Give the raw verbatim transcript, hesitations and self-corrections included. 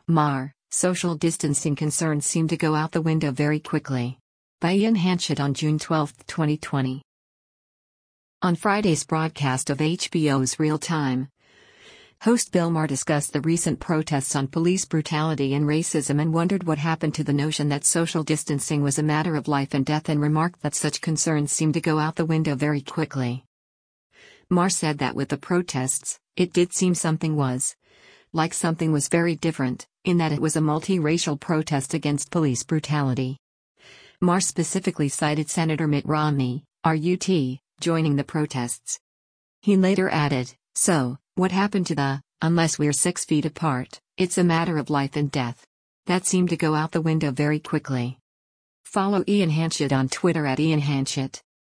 Mar, social distancing concerns seem to go out the window very quickly. By Ian Hanchett on June twelfth, twenty twenty. On Friday's broadcast of H B O's Real Time, host Bill Maher discussed the recent protests on police brutality and racism and wondered what happened to the notion that social distancing was a matter of life and death and remarked that such concerns seem to go out the window very quickly. Maher said that with the protests, it did seem something was. Like something was very different, in that it was a multi-racial protest against police brutality. Maher specifically cited Senator Mitt Romney, R U T, joining the protests. He later added, "So, what happened to the, unless we're six feet apart, it's a matter of life and death?" That seemed to go out the window very quickly. Follow Ian Hanchett on Twitter at Ian Hanchett.